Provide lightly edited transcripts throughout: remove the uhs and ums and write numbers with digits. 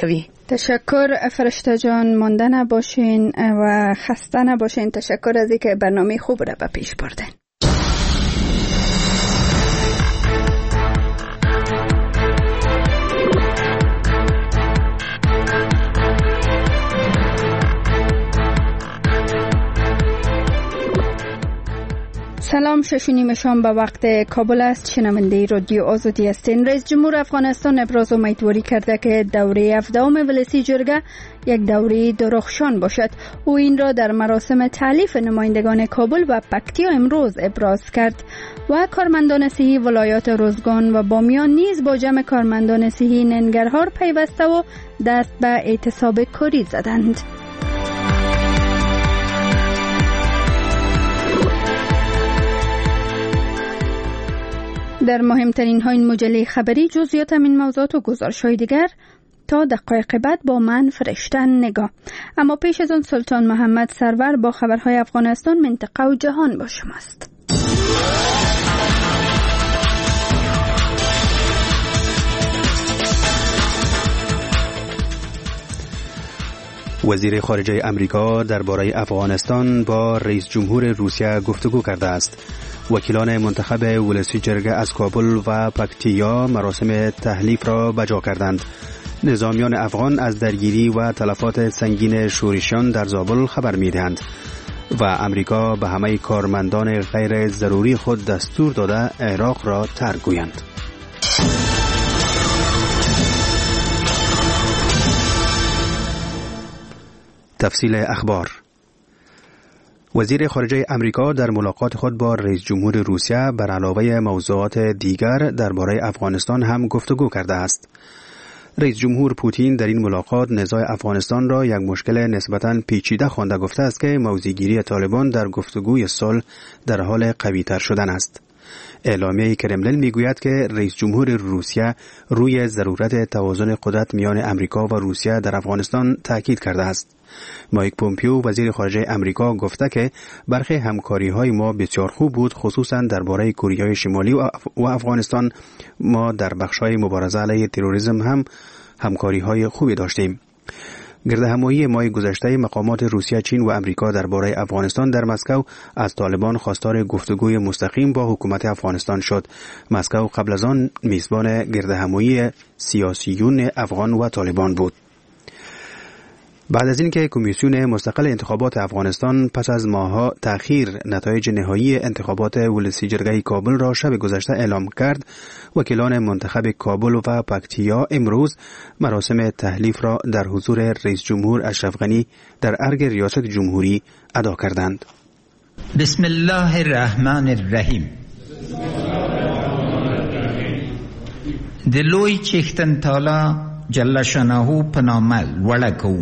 کوي. تشکر فرشته جان، مانده نباشین و خسته نباشین. تشکر از اینکه برنامه خوب را به پیش بردین. سلام، 6:30 شام به وقت کابل است. شنونده رادیو آزادی هستین. رئیس جمهور افغانستان ابراز امیدواری کرده که دوره 17 ولسی جرگه یک دوره درخشان باشد. او این را در مراسم تألیف نمایندگان کابل و پکتیا امروز ابراز کرد و کارمندان صحی ولایات روزگان و بامیان نیز با جمع کارمندان صحی ننگرهار پیوسته و دست به اعتصاب کاری زدند. در مهمترین های مجله خبری جزئیات این موضوعات و گزارش‌های دیگر تا دقایق بعد با من فرشته نگاه. اما پیش از آن سلطان محمد سرور با خبرهای افغانستان، منطقه و جهان با شماست. وزیر خارجه امریکا درباره افغانستان با رئیس جمهور روسیه گفتگو کرده است. وکیلان منتخب ولسی جرگه از کابل و پکتیا مراسم تحلیف را بجا کردند. نظامیان افغان از درگیری و تلفات سنگین شورشیان در زابل خبر می‌دهند و امریکا به همه کارمندان غیر ضروری خود دستور داده عراق را ترک گویند. تفصیل اخبار. وزیر خارجه امریکا در ملاقات خود با رئیس جمهور روسیه بر علاوه موضوعات دیگر درباره افغانستان هم گفتگو کرده است. رئیس جمهور پوتین در این ملاقات نزاع افغانستان را یک مشکل نسبتاً پیچیده خوانده گفته است که موضع‌گیری طالبان در گفتگوی صلح در حال قوی‌تر شدن است. اعلامیه کرملین میگوید که رئیس جمهور روسیه روی ضرورت توازن قدرت میان امریکا و روسیه در افغانستان تاکید کرده است. مایک پومپیو وزیر خارجه امریکا گفته که برخی همکاری‌های ما بسیار خوب بود، خصوصاً درباره کره شمالی و افغانستان. ما در بخش‌های مبارزه علیه تروریسم هم همکاری‌های خوبی داشتیم. گردهمایی ماه گذشته مقامات روسیه، چین و امریکا درباره افغانستان در مسکو از طالبان خواستار گفتگوی مستقیم با حکومت افغانستان شد. مسکو قبل از آن میزبان گردهمایی سیاسیون افغان و طالبان بود. بعد از اینکه کمیسیون مستقل انتخابات افغانستان پس از ماه‌ها تأخیر نتایج نهایی انتخابات ولسی جرگه کابل را شب گذشته اعلام کرد، وکیلان منتخب کابل و پکتیا امروز مراسم تحلیف را در حضور رئیس جمهور اشرف غنی در ارگ ریاست جمهوری ادا کردند. بسم الله الرحمن الرحیم. دلوی چیختن تالا جل شانه پنامل ولکو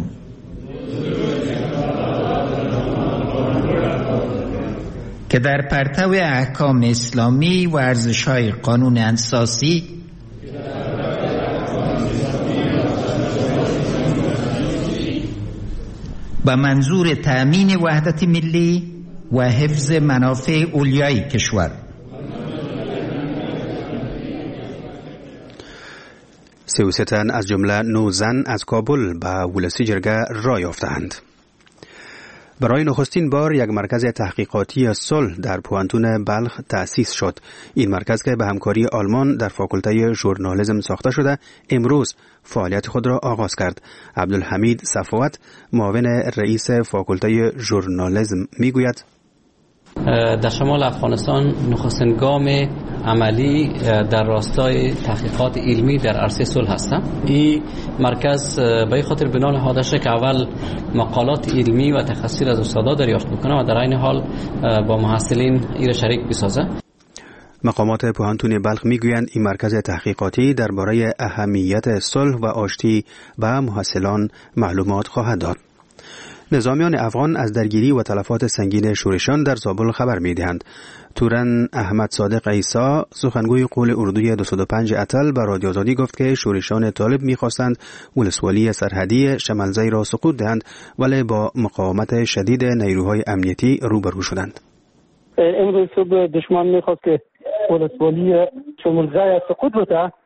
که در پرتو احکام اسلامی و ارزش‌های قانون اساسی با منظور تأمین وحدت ملی و حفظ منافع اولیای کشور 33 تن از جمله 9 زن از کابل به ولسی جرگه راه یافتند. برای نخستین بار یک مرکز تحقیقاتی صلح در پوانتون بلخ تأسیس شد. این مرکز که به همکاری آلمان در فاکولته ژورنالیسم ساخته شده امروز فعالیت خود را آغاز کرد. عبدالحمید صفوت معاون رئیس فاکولته ژورنالیسم میگوید در شمال افغانستان نخستین گام عملی در راستای تحقیقات علمی در عرصه صلح هست. این مرکز به این خاطر بنا نهاده شده که اول مقالات علمی و تخصصی از استادا دریافت بکنه و در این حال با محصلین این شریک بسازه. مقامات پوهنتون بلخ میگویند این مرکز تحقیقاتی درباره اهمیت صلح و آشتی به محصلان معلومات خواهد داد. نظامیان افغان از درگیری و تلفات سنگین شورشیان در زابل خبر می‌دهند. تورن احمد صادق عیسی سخنگوی قول اردوی 205 اتل به رادیو آزادی گفت که شورشیان طالب می‌خواستند ولسوالی سرحدی شمالزی را سقوط دهند ولی با مقاومت شدید نیروهای امنیتی روبرو شدند. امروز صبح دشمن می‌خواست که ولسوالی شمالزی سقوط بده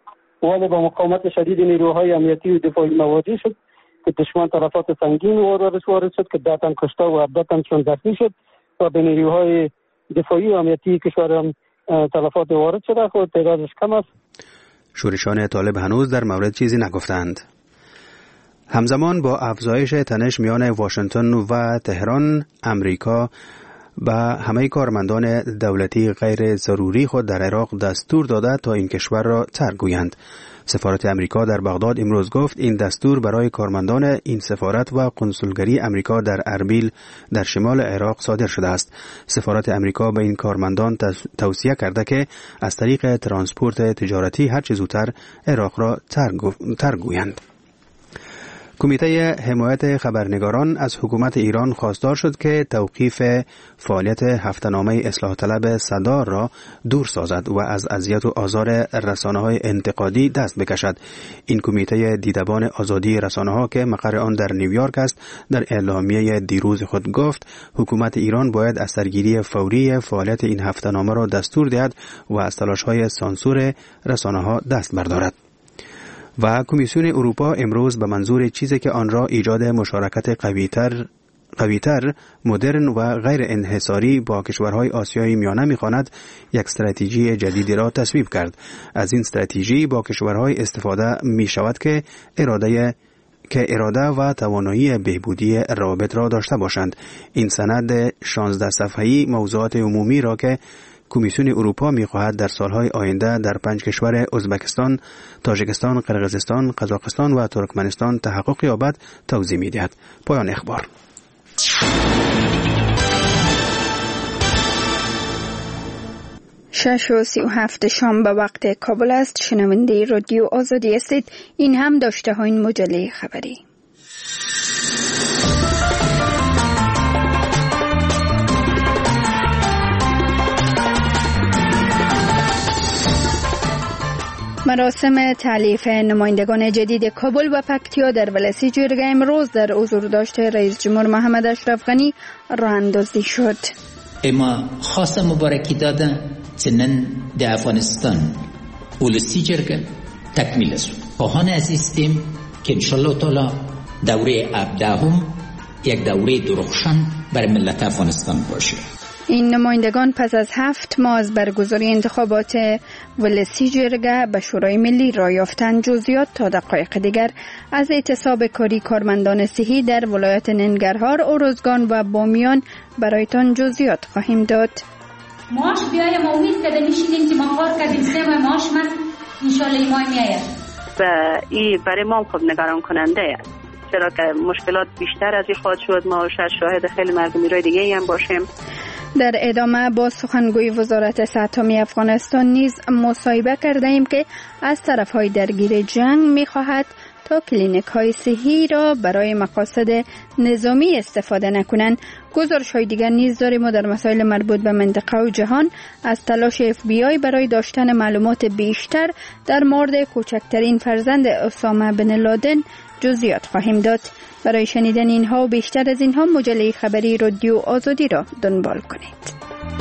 ولی با مقاومت شدید نیروهای امنیتی و دفاعی مواجه شد که دشمن تلفات سنگین وارد شد که 10 تن کشته و 17 تن چون زخمی شد و به نیروهای دفاعی و امنیتی کشور هم تلفات وارد شده خود تعدادش کم است. شورشان طالب هنوز در مورد چیزی نگفتند. همزمان با افزایش تنش میان واشنگتن و تهران، امریکا به همه کارمندان دولتی غیر ضروری خود در عراق دستور داده تا این کشور را ترک گویند. سفارت امریکا در بغداد امروز گفت این دستور برای کارمندان این سفارت و کنسولگری امریکا در اربیل در شمال عراق صادر شده است. سفارت امریکا به این کارمندان توصیه کرده که از طریق ترانسپورت تجارتی هر چه زودتر عراق را ترک گویند. کمیته حمایت خبرنگاران از حکومت ایران خواستار شد که توقیف فعالیت هفته‌نامه اصلاح طلب صدار را دور سازد و از اذیت و آزار رسانه‌های انتقادی دست بکشد. این کمیته دیدبان آزادی رسانه‌ها که مقر آن در نیویورک است در اعلامیه دیروز خود گفت حکومت ایران باید از سرگیری فوری فعالیت این هفته‌نامه را دستور دهد و از تلاش‌های سانسور رسانه‌ها دست بردارد. و کمیسیون اروپا امروز به منظور چیزی که آن را ایجاد مشارکت قوی‌تر، مدرن و غیر انحصاری با کشورهای آسیای میانه می‌خواند یک استراتژی جدیدی را تصویب کرد. از این استراتژی با کشورهای استفاده می‌شود که اراده و توانایی بهبودی روابط را داشته باشند. این سند 16 صفحه‌ای موضوعات عمومی را که کمیسیون اروپا می‌خواهد در سالهای آینده در 5 کشور ازبکستان، تاجیکستان، قرقیزستان، قزاقستان و ترکمنستان تحقق یابد توضیح می‌دهد. پایان اخبار. 6:37 شام به وقت کابل است. شنونده رادیو آزادی هستید. این هم داشته های مجله خبری. مراسم تألیف نمایندگان جدید کابل و پکتیا در ولسی جرگه امروز در حضور داشته رئیس جمهور محمد اشرف غنی راه اندازی شد. اما خاص مبارکی دادن چنین در افغانستان ولسی جرگه تکمیل است. خواهان عزیزیم که انشالله تعالی دوره 17 یک دوره درخشان بر ملت افغانستان باشه. این نمایندگان پس از 7 ماه از برگزاری انتخابات ولسی جرگه به شورای ملی راه یافتند. جزئیات تا دقایق دیگر از اعتصاب کاری کارمندان صحی در ولایت ننگرهار، ارزگان و بامیان برایتان جزئیات خواهیم داد. معاش بیایم امید کرده میشینیم که ما کار کردیم 3 ماه معاش مست انشالله این ماه میآید. و این برای ما خب نگران کننده است، چرا که مشکلات بیشتر از این خواهد شد. ما شاهد خیلی مردمی دیگه هم باشیم. در ادامه با سخنگوی وزارت صحت عامه افغانستان نیز مصاحبه کرده ایم که از طرفهای درگیر جنگ می‌خواهد تا کلینیک های صحی را برای مقاصد نظامی استفاده نکنند. گزارش‌های دیگر نیز داریم و در مسائل مربوط به منطقه و جهان از تلاش FBI برای داشتن معلومات بیشتر در مورد کوچکترین فرزند اسامه بن لادن جزئیات خواهیم داد. برای شنیدن اینها و بیشتر از اینها مجله خبری رادیو آزادی را دنبال کنید.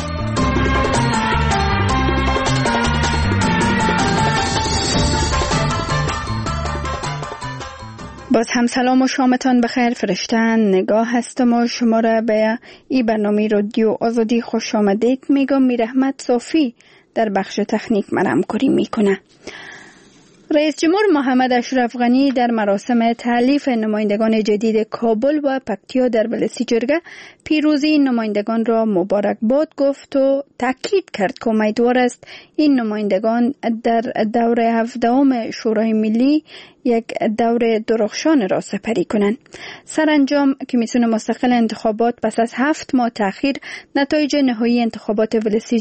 باز هم سلام و شامتان بخیر. فرشتن نگاه هستم و شما را به این برنامه رادیو آزادی خوش آمدید میگم. میرحمت صافی در بخش تکنیک من همکاری میکنه. رئیس جمهور محمد اشرف غنی در مراسم تألیف نمایندگان جدید کابل و پکتیا در ولسی جرگه پیروزی نمایندگان را مبارکباد گفت و تاکید کرد که امیدوار است این نمایندگان در دوره 17 شورای ملی یک دوره درخشان را سپری کنند. سرانجام کمیسیون مستقل انتخابات پس از 7 ماه تأخیر نتایج نهایی انتخابات ولسی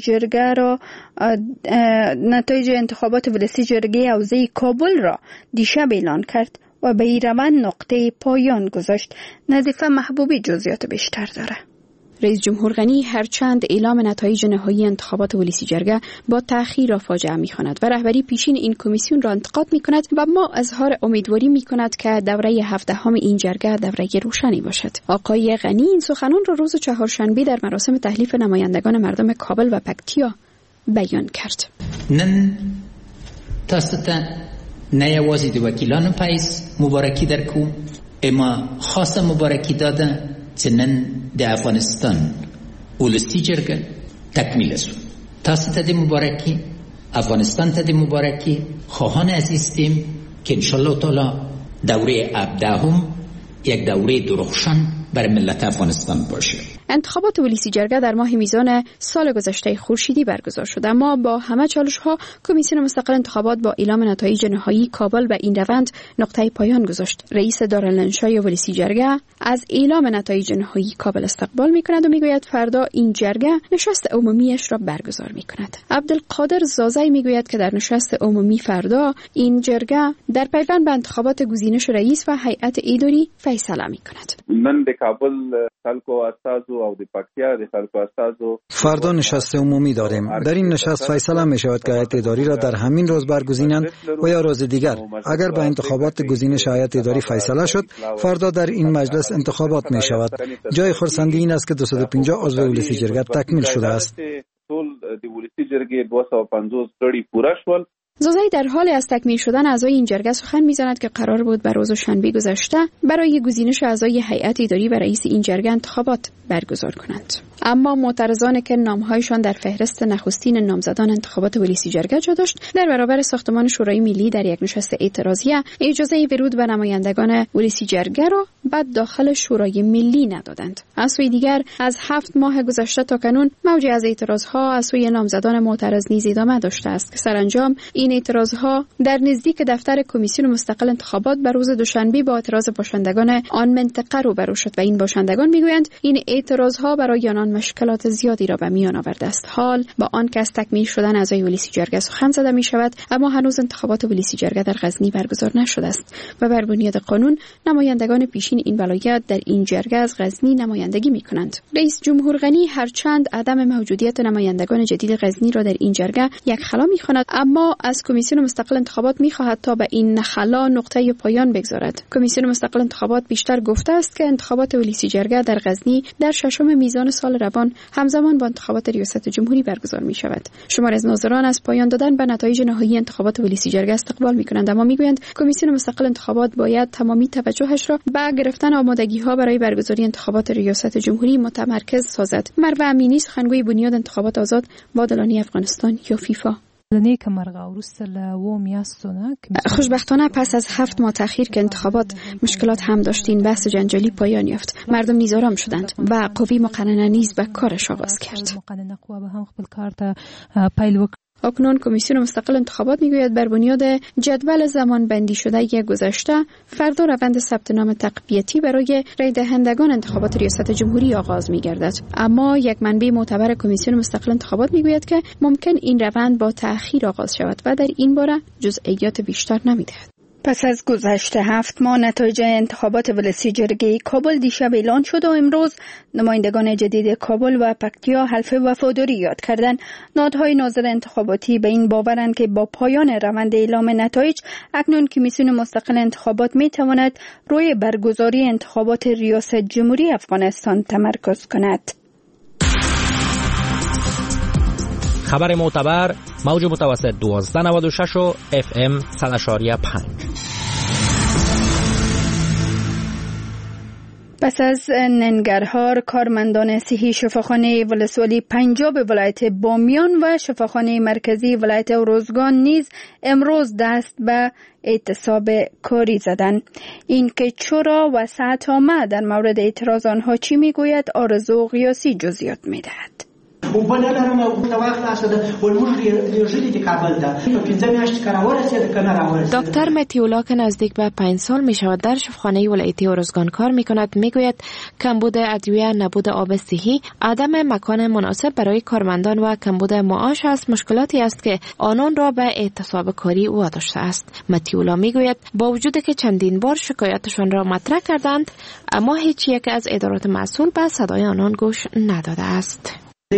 جرگه حوزه کابل را دیشب اعلان کرد و به این روند نقطه پایان گذاشت. نظیفه محبوبی جزئیات بیشتر داره. رئیس جمهور غنی هرچند اعلام نتایج نهایی انتخابات ولسی جرگه با تأخیر را فاجعه می‌خواند و رهبری پیشین این کمیسیون را انتقاد می‌کند و ما اظهار امیدواری می‌کند که دوره 17 این جرگه دوره روشنی باشد. آقای غنی این سخنان را روز چهارشنبه در مراسم تحلیف نمایندگان مردم کابل و پکتیا بیان کرد. نن تاستا نیوازی د وکیلانو پایس مبارکی در کو اما خاص مبارکی داده چنن د افغانستان ولسی جرګه تکمیل شو. تاسو ته د مبارکی، افغانستان ته د مبارکی، خواهان عزیزیم که انشالله تعالی دوره 17 یک دوره درخشان بر ملت افغانستان باشه. انتخابات ولیسی جرگه در ماه میزان سال گذشته خورشیدی برگزار شد، اما با همه چالش‌ها کمیسیون مستقل انتخابات با اعلام نتایج نهایی کابل به این روند نقطه پایان گذاشت. رئیس دارالانشای ولیسی جرگه از اعلام نتایج نهایی کابل استقبال می‌کند و میگوید فردا این جرگه نشست عمومیش را برگزار می‌کند. عبدالقادر زازی میگوید که در نشست عمومی فردا این جرگه در پیوند به انتخابات گزینش رئیس و هیئت اداری فیصله می‌کند. من به کابل خلکو استازو او د پکتیا د خلکو استازو فردا نشست عمومی داریم. در این نشست فیصله می شود که هیئت اداری را در همین روز برگزینند و یا روز دیگر. اگر به انتخابات گزینش هیئت اداری فیصله شد، فردا در این مجلس انتخابات می شود. جای خرسندی این است که 250 عضو ولیسی جرگه تکمیل شده است. زازی در حال از تکمیل شدن اعضای این جرگه سخن می‌زند که قرار بود بر روز شنبه گذشته برای گزینش اعضای هیئت اداری و رئیس این جرگه انتخابات برگزار کنند. اما معترضان که نام‌هایشان در فهرست نخستین نامزدان انتخابات ولیسی جرگه جا داشت، در برابر ساختمان شورای ملی در یک نشست اعتراضیه اجازه ورود به نمایندگان ولیسی جرگه را بعد داخل شورای ملی ندادند. از سوی دیگر از 7 ماه گذشته تا کنون موج از اعتراضها از سوی نامزدان معترض نیز ادامه داشته است که سرانجام این اعتراضها در نزدیک دفتر کمیسیون مستقل انتخابات بر روز دوشنبه با اعتراض باشندگان آن منطقه روبرو شد و این باشندگان میگویند این اعتراضها برای آنان مشکلات زیادی را به میان آورده است. حال با آن که از تکمیل شدن اعضای ولیسی جرگه سخن زده می شود، اما هنوز انتخابات ولیسی جرگه در غزنی برگزار نشده است و بر بنیاد قانون نمایندگان پیشین این ولایت در این جرگه از غزنی نمایندگی می کنند. رئیس جمهور غنی هرچند عدم موجودیت نمایندگان جدید غزنی را در این جرگه یک خلا می خواند، اما از کمیسیون مستقل انتخابات می خواهد تا به این خلا نقطه پایان بگذارد. کمیسیون مستقل انتخابات بیشتر گفته است که انتخابات ولیسی جرگه در غزنی در 6 میزان سال روان همزمان با انتخابات ریاست جمهوری برگزار می شود. شمار از ناظران از پایان دادن به نتایج نهایی انتخابات ولیسی جرگه استقبال می کنند، اما می گویند کمیسیون مستقل انتخابات باید تمامی توجهش را به گرفتن آمادگی ها برای برگزاری انتخابات ریاست جمهوری متمرکز سازد. مروه امینی، سخنگوی بنیاد انتخابات آزاد و عادلانه افغانستان یا فیفا. خوشبختانه پس از 7 ماه تأخیر که انتخابات مشکلات هم داشتین، بحث جنجالی پایان یافت. مردم نیز آرام شدند و قوی مقننه نیز به کارش آغاز کرد. اکنون کمیسیون مستقل انتخابات میگوید بر بنیاد جدول زمان بندی شده یک گذشته فردا روند ثبت نام تقویتی برای رای دهندگان انتخابات ریاست جمهوری آغاز میگردد، اما یک منبع معتبر کمیسیون مستقل انتخابات میگوید که ممکن این روند با تأخیر آغاز شود و در این باره جزئیات بیشتر نمیدهد. پس از گذشت 7 ماه نتایج انتخابات ولیسی جرگه کابل دیشب اعلان شد و امروز نمایندگان جدید کابل و پکتیا حلف وفاداری یاد کردند. نهادهای ناظر انتخاباتی به این باورند که با پایان روند اعلام نتایج اکنون کمیسیون مستقل انتخابات می تواند روی برگزاری انتخابات ریاست جمهوری افغانستان تمرکز کند. خبر معتبر، موج متوسط 1296 و FM 100.5. پس از ننگرهار، کارمندان صحی شفاخانه ولسوالی پنجاب ولایت بامیان و شفاخانه مرکزی ولایت اروزگان نیز امروز دست به اعتصاب کاری زدند. این که چرا و ساعت آمد در مورد اعتراض آنها چی میگوید، آرزو غیاسی جزئیات میدهد. دکتر متیولا که نزدیک به 5 سال می شود در شفاخانه ولایتی اروزگان کار می کند می گوید کمبود ادویه، نبود آب صحی، عدم مکان مناسب برای کارمندان و کمبود معاش است مشکلاتی است که آنان را به اعتصاب کاری واداشته است. متیولا می گوید با وجود که چندین بار شکایتشان را مطرح کردند، اما هیچ یک از ادارات مسئول به صدای آنان گوش نداده است.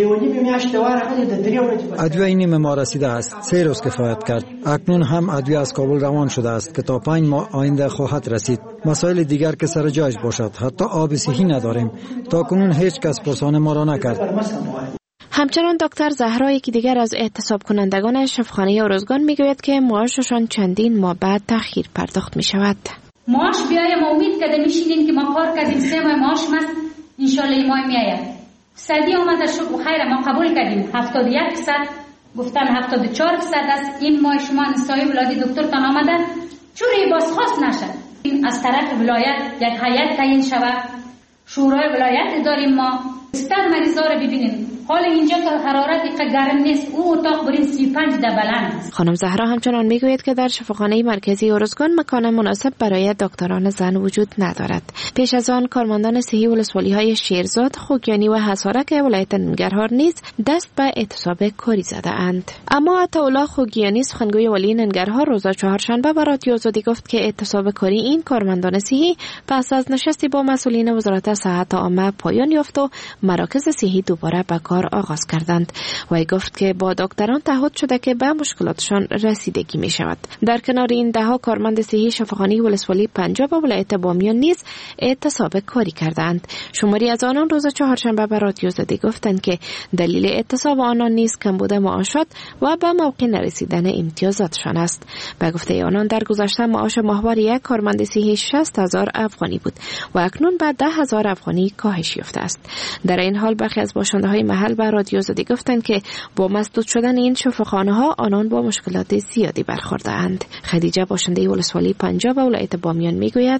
ادویه نیم ما رسیده است. 3 روز کفایت کرد. اکنون هم ادویه از کابل روان شده است که تا 5 ماه آینده خواهد رسید. مسائل دیگر که سر جایش باشد. حتی آب صحی نداریم. تا کنون هیچ کس پرسان ما را نکرد. همچنان دکتر زهرا یکی دیگر از اعتصاب کنندگان شفاخانه ارزگان میگوید که معاششان چندین ماه بعد تأخیر پرداخت می شود. معاش بیایم امید کرده میشینیم که ما کار کردیم 3 ماه معاش ماست ان شاء الله این ماه میآید. سدی آمده شد و خیر ما قبول کردیم 71% گفتن 74% است. این ماه شما نسای ولادی دکترتان آمده چوری بازخواست نشد. از طرف ولایت یک هیئت تعیین شود، شورای ولایت داریم ما. استاد مریضا رو ببینید حال اینجا که حرارت گرم نیست، او اتاق برین 35 درجه بلند است. خانم زهرا همچنان میگوید که در شفاخانه مرکزی ارزگان مکان مناسب برای دکتران زن وجود ندارد. پیش از آن کارمندان صحی ولسوالی‌های شیرزاد، خوگیانی و حصارک ولایت ننگرهار نیز دست به اعتصاب کاری زده اند. اما عطاالله خوگیانی سخنگوی والی ننگرهار روز چهارشنبه به رادیو آزادی گفت که اعتصاب کاری این کارمندان صحی پس از نشستی با مسئولین وزارت صحت عامه پایان یافت و مراکز صحی دوباره به کار آغاز کردند. و گفت که با دکتران تعهد شده که به مشکلاتشان رسیدگی می شود. در کنار این دهها کارمند صحی شفاخانه ولسوالی پنجاب و ولایت بامیان نیز اعتصاب کاری کردند. شماری از آنان روز چهارشنبه به رادیو آزادی گفتند که دلیل اعتصاب آنان نیز کمبود معاشات و به موقع نرسیدن امتیازاتشان است. به گفته آنان در گذشته معاش ماهواره یک کارمند صحی 60,000 افغانی بود و اکنون به 10,000 افغانی کاهش یافته است. در این حال برخی از باشنده‌های محل به رادیو آزادی گفتند که با مسدود شدن این شفاخانه‌ها آنان با مشکلات زیادی برخورده‌اند. خدیجه باشنده ولسوالی پنجاب و ولایت بامیان میگوید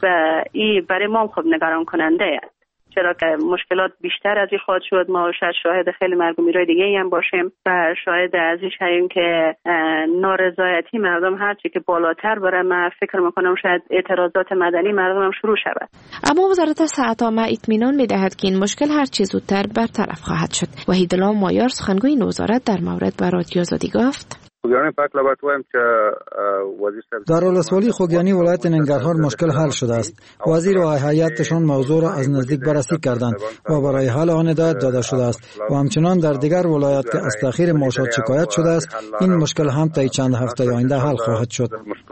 این برای ما خب نگران کننده است، چرا که مشکلات بیشتر از این خواهد شد. ما شاهد خیلی مرگ و میرای دیگه ای هم باشیم و شاهد از این شدیم که نارضایتی مردم هرچی که بالاتر بره، من فکر میکنم شاید اعتراضات مدنی مردم هم شروع شود. اما وزارت صحت عامه اطمینان میدهد که این مشکل هرچی زودتر برطرف خواهد شد. وحیدالله مایار سخنگوی این وزارت در مورد به رادیو آزادی گفت در ولسوالی خوگیانی ولایت ننگرهار مشکل حل شده است. وزیر و هیئتشان موضوع را از نزدیک بررسی کردند و برای حل آن هدایت داده شده است و همچنان در دیگر ولایات که از تأخیر معاشات شکایت شده است، این مشکل هم تا چند هفته آینده حل خواهد شد.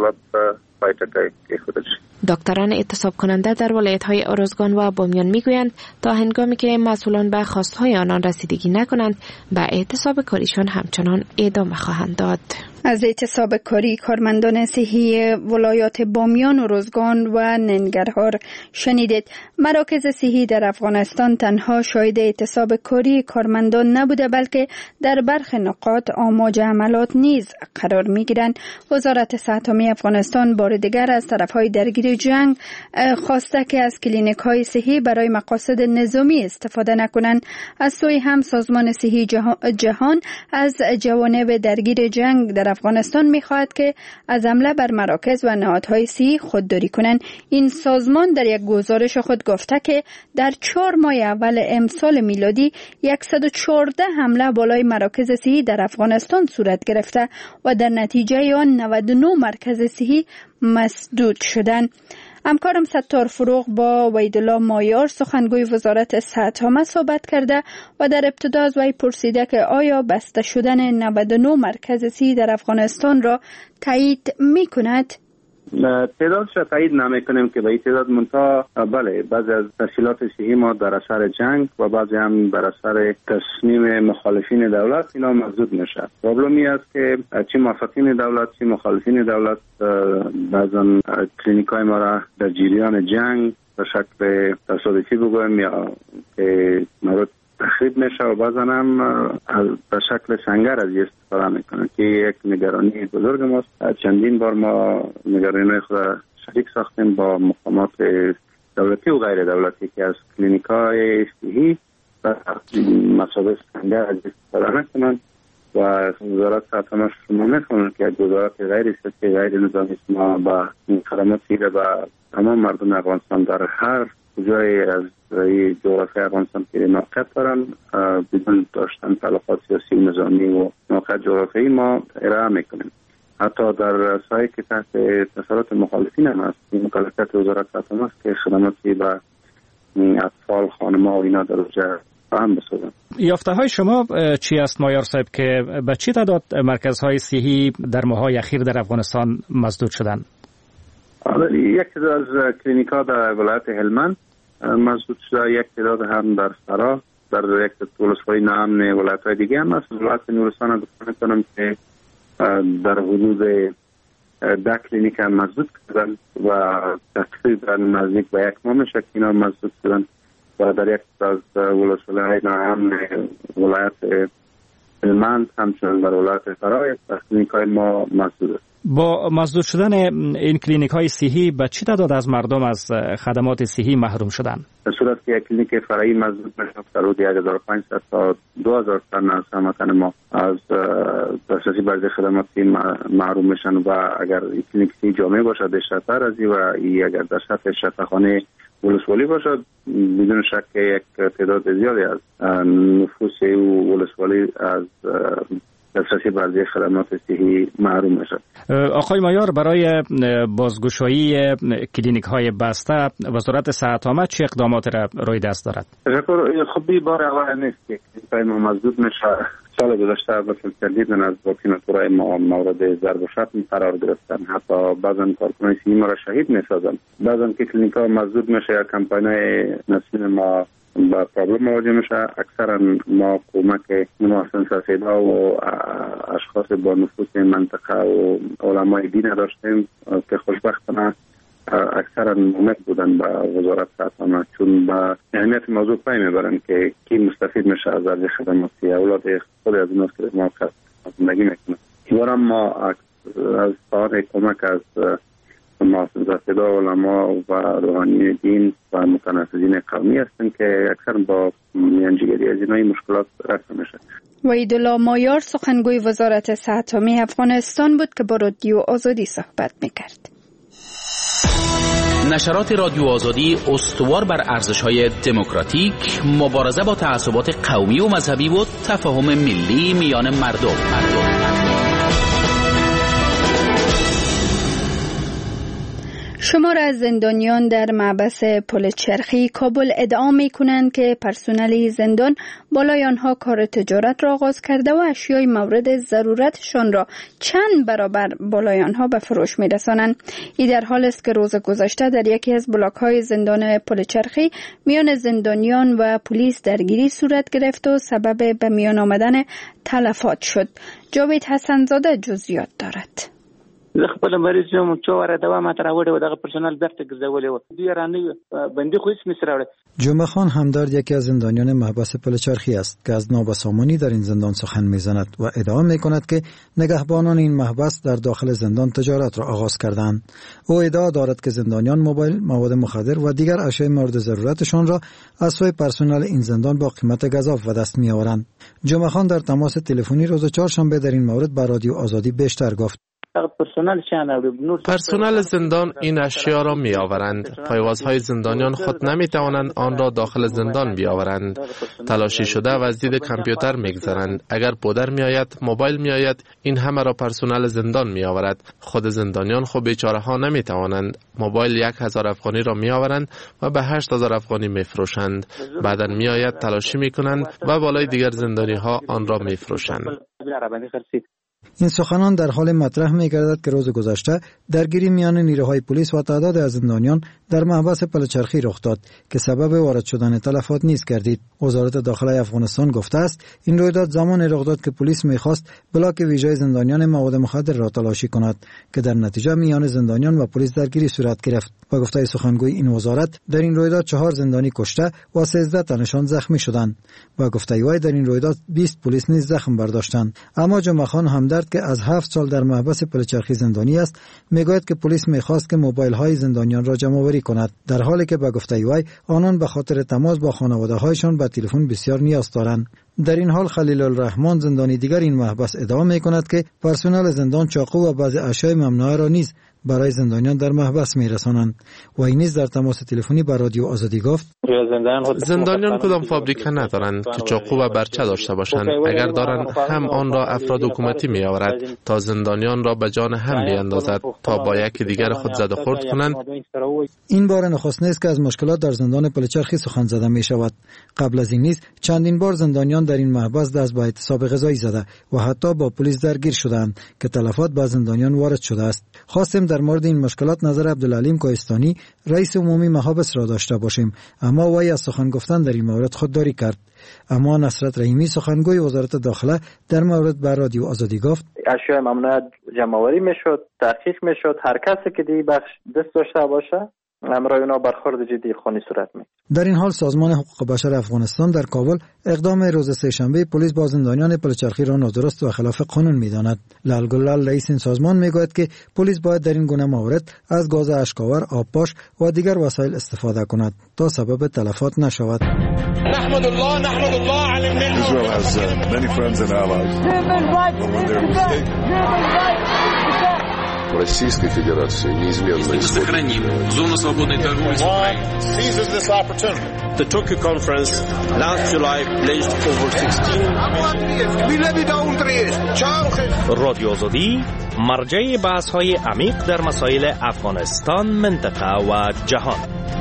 دکتران اعتصاب کننده در ولایت‌های ارزگان و بامیان میگویند تا هنگامی که مسئولان به خواستهای آنان رسیدگی نکنند به اعتصاب کاریشان همچنان ادامه خواهند داد. از اعتصاب کاری کارمندان صحی ولایات بامیان، ارزگان و ننگرهار شنیدید. مراکز صحی در افغانستان تنها شاهد اعتصاب کاری کارمندان نبوده بلکه در برخی نقاط آماج عملات نیز قرار میگیرند. وزارت صحت عامه افغانستان بار دیگر از طرفهای درگیر جنگ خواسته که از کلینیک های صحی برای مقاصد نظامی استفاده نکنند. از سوی هم سازمان صحی جهان از جوانب درگیر جنگ در افغانستان می‌خواهد که از حمله بر مراکز و نهادهای صحی خودداری کنند. این سازمان در یک گزارش خود گفته که در 4 ماه اول امسال میلادی 114 حمله بالای مراکز صحی در افغانستان صورت گرفته و در نتیجه آن 99 مرکز صحی مسدود شدند. همکارم ستار فروغ با وحیدالله مایار سخنگوی وزارت صحت عامه صحبت کرده و در ابتدا از وی پرسیده که آیا بسته شدن 99 مرکز صحی در افغانستان را تایید می کند؟ تعدادش تایید نمی کنیم که به این تعداد منتها بله، بعضی از تشکیلات صحی ما در اثر جنگ و بعضی هم در اثر تصمیم مخالفین دولت اینا مسدود میشه. پرابلمی است که چه موافقین دولت چه مخالفین دولت بعضا کلینیکای ما را در جریان جنگ به شکل تصادفی بگویم یا که مورد تخریب میشه و بعضا هم به شکل سنگر از استفاده میکنن که یک نگرانی بزرگ ماست. چندین بار ما نگرانی خود شریک ساختیم با مقامات دولتی و غیر دولتی که از کلینیکای صحی و مصابه سنگر از استفاده میکنن و وزارت صحت عامه شما میخونن که وزارت غیر سیاسی غیر نظامی ما با خدمات صحی و تمام مردم افغانستان در هر جای از جغرافی افغانستان که موقعیت دارن بدون داشتن تعلقات سیاسی و نظامی و موقعیت جغرافیایی ما ارائه میکنیم. حتی در سایه که تحت تسلط مخالفین هم هست، این مکلفیت وزارت صحت عامه است که خدماتی به اطفال، خانم‌ها و اینا در اونجا فهم بسازن. یافته های شما چی است مایار صاحب که به چی تعداد مرکزهای صحی در ماه‌های اخیر در افغانستان مسدود شدند؟ یک تعداد از کلینیک‌ها در ولایت هلمند مسدود شده، یک تعداد هم در فرا در یک ولسوالی نام ولایت‌های دیگه هم است. ولایت نورستان گفتم می‌کنم که در حدود 10 کلینیک هم مسدود کردن و تقریبا نزدیک به 1 ماه میشه که اینا مسدود شدن و در یک از ولسوالی‌های نام ولایت هلمند همچنین در ولایت فرای کلینیک‌های ما مسدود است. با مسدود شدن این کلینیک‌های صحی به چه تعداد از مردم از خدمات صحی محروم شدن؟ در صورت که یک کلینیک فرعی مسدود میشه در حدود 1500 تا 2000 تن از هموطن ما از دسترسی به خدمات محروم میشن و اگر این کلینیک صحی جامع باشد بیشتر از این و اگر در سطح شفاخانه ولسوالی باشد بدون شک یک تعداد زیادی از نفوس ولسوالی از دسترسی به خدمات صحی محروم میشد. آقای مایار، برای بازگشایی کلینیک های بسته وزارت صحت عامه چه اقدامات را روی دست دارد؟ خب این بار اول نیست که کلینیک ما مسدود میشه. سال گذشته مثلا تردیدن از واکسیناتورهای ما مورد ضرب و شتم قرار گرفتن، حتی بعضا کارکنان صحی ما را شهید میسازن. بعضا که کلینیک ها مسدود میشه یا کمپاین‌های نسلین ما با پرابلم مواجه میشه. اکثرا ما کمک مناسب صدا و اشخاص با نفوذ منطقه و علمای دین داشتیم که خوشبختانه اکثرا مومد بودن با وزارت صحت عامه، چون با اهمیت موضوع پای میبرن که کی مستفید میشه از ارزش خدماتی اولاد خود از ایناست که ما زندگی میکنه. ایوارم ما از طور کمک از معاصر صدا علما و روحانی دین و متنفذین قومی هستند که اکثر با میانجیگری از اینای مشکلات رفع میشه. وحیدالله مایار سخنگوی وزارت صحت عامه افغانستان بود که با رادیو آزادی صحبت میکرد. نشرات رادیو آزادی استوار بر ارزش‌های دموکراتیک، مبارزه با تعصبات قومی و مذهبی و تفاهم ملی میان مردم. شمار از زندانیان در محبس پل چرخی کابل ادعا می کنند که پرسنل زندان بالای آنها کار تجارت را آغاز کرده و اشیای مورد ضرورتشان را چند برابر بالای آنها به فروش می رسانند. این در حال است که روز گذشته در یکی از بلاک‌های زندان پل چرخی میان زندانیان و پلیس درگیری صورت گرفت و سبب به میان آمدن تلفات شد. جاوید حسنزاده جزئیات دارد. زه خپل مریض یم چې واره دوا ما تر وړه و دغه پرسونل بیرته ګرځولې و دوی رانه بندي خو هیڅ نسره وړه. جمعه خان همدرد یکی از زندانیان محبس پل چرخی است که از نابسامانی در این زندان سخن میزند و ادعا میکند که نگهبانان این محبس در داخل زندان تجارت را آغاز کردند. او ادعا دارد که زندانیان موبایل، مواد مخدر و دیگر اشیاء مورد ضرورتشان را از سوی پرسنل این زندان با قیمت گزاف و دست میآورند. جمعه خان در تماس تلفنی روز چهارشنبه در این مورد با رادیو آزادی بیشتر گفت. پرسنل زندان این اشیا را می آورند. پایوازهای زندانیان خود نمی توانند آن را داخل زندان بیاورند. تلاشی شده و از دید کامپیوتر می گذرند. اگر پودر می آید، موبایل می آید، این همه را پرسنل زندان می آورد. خود زندانیان خود بیچاره ها نمی توانند. موبایل 1000 افغانی را می آورند و به 8000 افغانی می فروشند. بعدا می آید تلاشی می کنند و بالای دیگر زندانی ها آن را می فروشند. این سخنان در حال مطرح می‌گردد که روز گذشته درگیری میان نیروهای پلیس و تعداد از زندانیان در محبس پلچرخی رخ داد که سبب وارد شدن تلفات نیز گردید. وزارت داخلی افغانستان گفته است این رویداد زمان رخ داد که پلیس می‌خواست بلاک ویژه زندانیان مواد مخدر را تلاشی کند که در نتیجه میان زندانیان و پلیس درگیری صورت گرفت. با گفته سخنگوی این وزارت در این رویداد 4 زندانی کشته و 13 تنشان زخمی شدند. با گفته وی در این رویداد 20 پلیس نیز زخم برداشتند. اما جمعه خان همدرد که از 7 سال در محبس پلچرخی زندانی است میگوید که پلیس میخواست که موبایل های زندانیان را جمع آوری کند، در حالی که با گفته وی آنان به خاطر تماس با خانواده هایشان به تلفن بسیار نیاز دارند. در این حال خلیل الرحمن زندانی دیگر این محبس ادعا میکند که پرسنل زندان چاقو و بعضی اشیاء ممنوعه را نیز برای زندانیان در محبس میرسانند. و این نیز در تماس تلفنی با رادیو آزادی گفت زندانیان کدام فابریکه ندارند که چاقو و برچه داشته باشند. اگر دارند هم آن را افراد حکومتی می آورد تا زندانیان را به جان هم بیاندازد تا با یک دیگر خود زد و خورد کنند. این بار نخست نیست که از مشکلات در زندان پلچرخی سخن زده می شود. قبل از این نیز چندین بار زندانیان در این محبس دست به اعتصاب غذایی زده و حتی با پلیس درگیر شدند که تلفات به زندانیان وارد شده است. خواستیم در در مورد این مشکلات نظر عبدالعلیم کوهستانی رئیس عمومی مهابس را داشته باشیم، اما وی از سخن گفتن در این مورد خودداری کرد. اما نصرت رحیمی سخنگوی وزارت داخله در مورد به رادیو آزادی گفت اشیاء ممنوعه جمع‌آوری میشد، تحقیق میشد، هر کسی که دی بخش دست داشته باشه امرای اونا برخورد جدی خونی صورت می. در این حال سازمان حقوق بشر افغانستان در کابل اقدام روز سه‌شنبه پلیس با زندانیان پلچرخی را نادرست و خلاف قانون می‌داند. لال گلال رئیس این سازمان میگوید که پلیس باید در این گونه موارد از گاز اشک‌آور، آبپاش و دیگر وسایل استفاده کند تا سبب تلفات نشود. نحمد الله علی الملل. Israel has many friends and allies. Российской Федерации неизменно сохраним зону свободной торговли с Украиной. Seizes this opportunity. The Tokyo conference last July pledged over 16 رادیو آزادی مرجع بحث‌های عمیق در مسائل افغانستان، منطقه و جهان.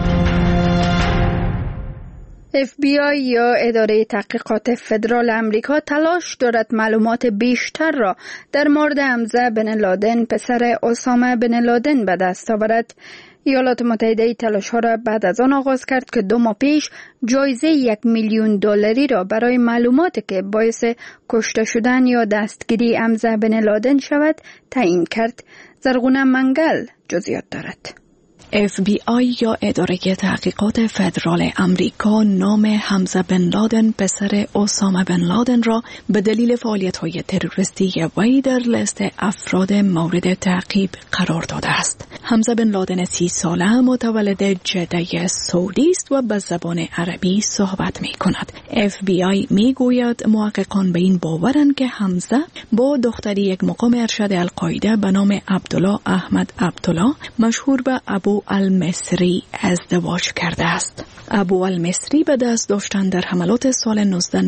FBI یا اداره تحقیقات فدرال امریکا تلاش دارد معلومات بیشتر را در مورد حمزه بن لادن پسر اسامه بن لادن به دست آورد. ایالات متحده تلاش ها را بعد از آن آغاز کرد که 2 ماه پیش جایزه $1,000,000 را برای معلوماتی که باعث کشته شدن یا دستگیری حمزه بن لادن شود تعیین کرد. زرغونه منگل جزئیات دارد. FBI یا اداره تحقیقات فدرال امریکا نام حمزه بن لادن پسر اسامه بن لادن را به دلیل فعالیت‌های تروریستی وی در لیست افراد مورد تعقیب قرار داده است. حمزه بن لادن 30 ساله متولد جده سعودی است و به زبان عربی صحبت می‌کند. FBI می‌گوید محققان به این باورند که حمزه با دختری یک مقام ارشد القاعده به نام عبدالله احمد عبدالله مشهور به ابو المصری ازدواج کرده است. ابو المصری به دست داشتن در حملات سال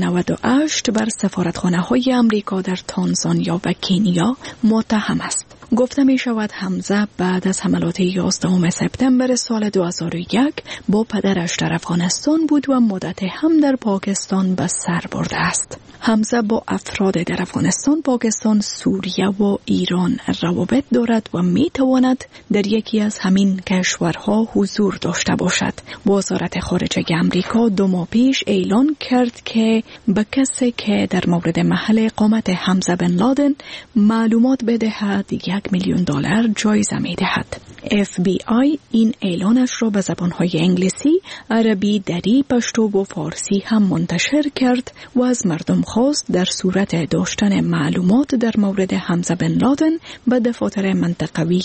1998 بر سفارتخانه‌های امریکا در تانزانیا و کنیا متهم است. گفته می شود حمزه بعد از حملات 11 سپتامبر سال 2001 با پدرش در افغانستان بود و مدت هم در پاکستان به سر برده است. حمزه با افراد در افغانستان، پاکستان، سوریه و ایران روابط دارد و می تواند در یکی از همین کشورها حضور داشته باشد. وزارت خارجه امریکا 2 ماه پیش اعلان کرد که به کسی که در مورد محل اقامت حمزه بن لادن معلومات بدهد $1,000,000 جایزه می دهد. FBI این اعلانش را به زبانهای انگلیسی، عربی، دری، پشتو و فارسی هم منتشر کرد و از مردم خواست در صورت داشتن معلومات در مورد حمزه بن لادن به دفاتر منطقوی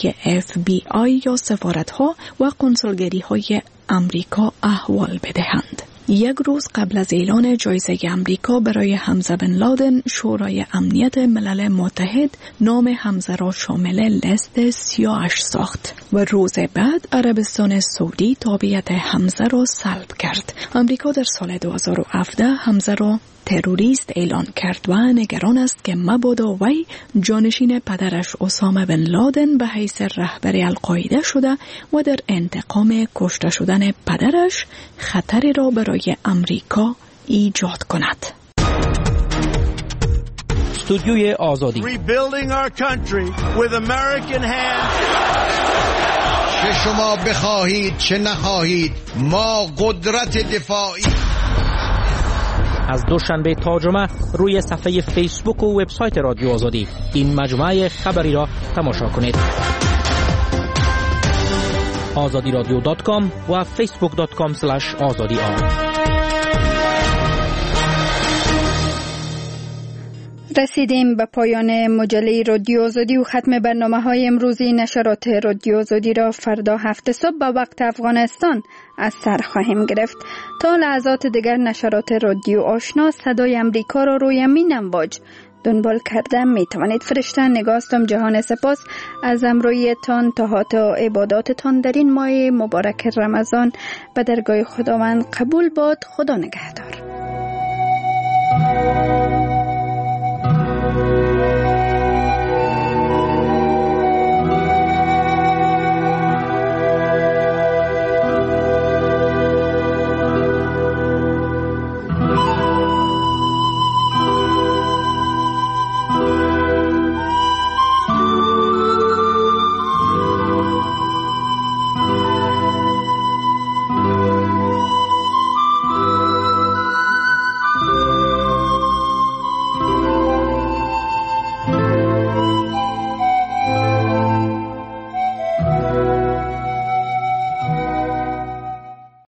FBI یا سفارتها و کنسولگری‌های امریکا احوال بدهند. 1 روز قبل از اعلان جایزه امریکا برای حمزه بن لادن، شورای امنیت ملل متحد نام حمزه را شامل لیست 38 ساخت و روز بعد عربستان سعودی تابعیت حمزه را سلب کرد. امریکا در سال 2017 حمزه را تروریست اعلان کرد و نگران است که مبادا وی جانشین پدرش اسامه بن لادن به حیث رهبر القاعده شده و در انتقام کشته شدن پدرش خطری را برای امریکا ایجاد کند. استودیوی آزادی. چه شما بخواهید چه نخواهید، ما قدرت دفاعی. از دوشنبه تا جمعه روی صفحه فیسبوک و وبسایت رادیو آزادی این مجموعه خبری را تماشا کنید. azadiradio.com و facebook.com/azadi. رسیدیم به پایان مجله رادیو آزادی و ختم برنامه‌های امروزی. نشرات رادیو آزادی را فردا 7 صبح به وقت افغانستان از سر خواهیم گرفت. تا لحظات دیگر نشرات رادیو آشنا صدای امریکا را روی امین امواج دنبال کردم. می توانید. فرشته نگاستم. جهان سپاس از امرویتان. طاعات و عباداتتان در این ماه مبارک رمضان به درگاه خداوند قبول باد. خدا نگهدار.